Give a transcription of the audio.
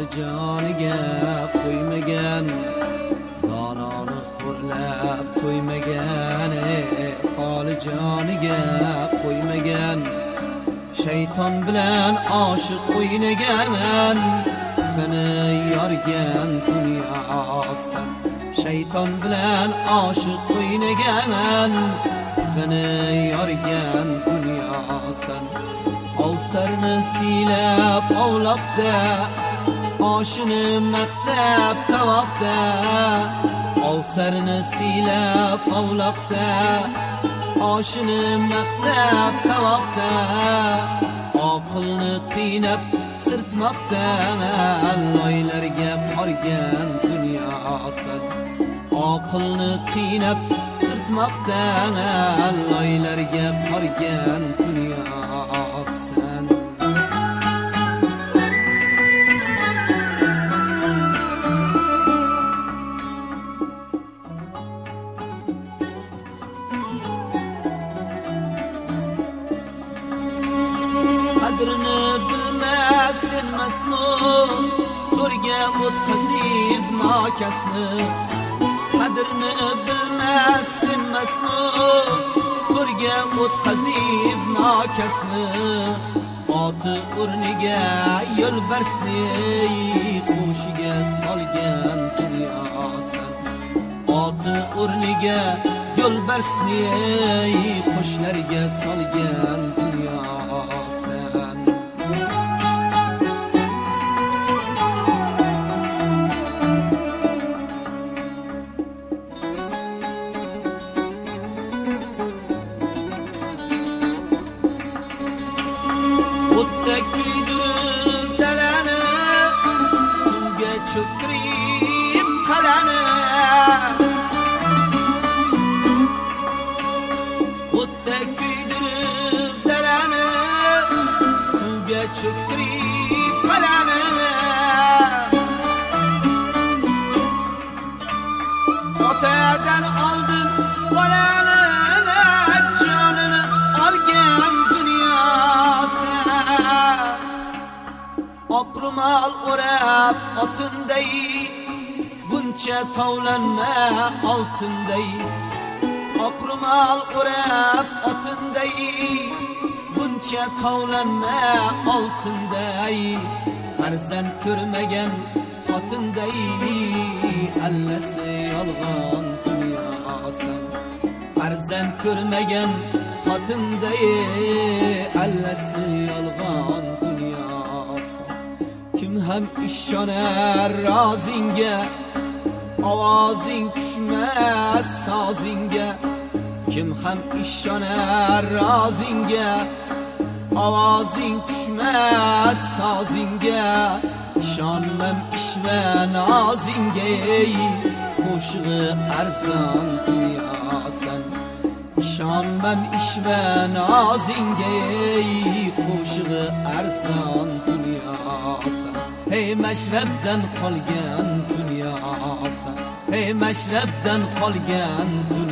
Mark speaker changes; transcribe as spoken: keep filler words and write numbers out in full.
Speaker 1: holi joniga qo'ymagan, dononi xo'rlab qo'ymagan, holi joniga qo'ymagan, shayton bilan oshiq o'ynagan, xini yorgan dunyosan. Shayton bilan oshiq o'ynagan, xini yorgan dunyosan. Ovsarni siylab ovloqda, oshini maqtab tavoqda. Ovsarni siylab ovloqda, oshini maqtab tavoqda. Oqilni qiynab sirtmoqda, loylarga qorgan dunyosan. Oqilni qiynab sirtmoqda, loylarga qorgan dunyosan. Qadrini bilmas sen masnun, to'rga o'tkazib nokasni. Qadrini bilmas sen masnun, to'rga o'tkazib nokasni. Oti o'rniga yo'lbarsni qo'shiga solgan dunyosan. Oti o'rniga yo'lbarsni qo'shlarga solgan dunyosan. O'tda kuydirib dalani, suvga cho'ktirib qalani. O'tda kuydirib dalani, suvga cho'ktirib qalani. Otadan oldin bolani, jonini olgan dunyosan. Oqrumal o'rab otinday, buncha tovlanma oltinday. Oqrumal o'rab otinday, buncha tovlanma oltinday. Farzand ko'rmagan xotinday, allasi yolg'on dunyosan. Farzand ko'rmagan xotinday, allasi yolg'on dunyosan. Kim ham ishonar rozingga, ovozing tushmas sozinga. Kim ham ishonar rozingga, ovozing tushmas sozinga. Ishonmam ishva nozingga, qo'shig'i arzon dunyosan. Ishonmam ishva nozingga, qo'shig'i arzon dunyosan. Hey mashrabdan qolgan dunyosan, hey mashrabdan qolgan dunyosan.